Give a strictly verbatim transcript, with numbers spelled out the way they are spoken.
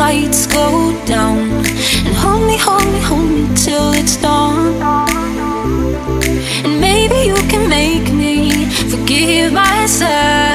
lights go down, and hold me, hold me, hold me till it's dawn. And maybe you can make me forgive myself.